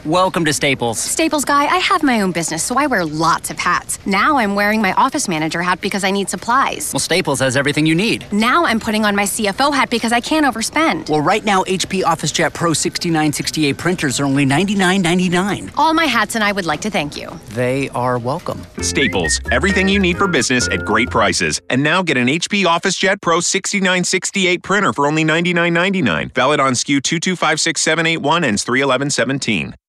Welcome to Staples. Staples guy, I have my own business, so I wear lots of hats. Now I'm wearing my office manager hat because I need supplies. Well, Staples has everything you need. Now I'm putting on my CFO hat because I can't overspend. Well, right now, HP OfficeJet Pro 6968 printers are only $99.99. All my hats and I would like to thank you. They are welcome. Staples, everything you need for business at great prices. And now get an HP OfficeJet Pro 6968 printer for only $99.99. Valid on SKU 2256781, ends 3/11/17.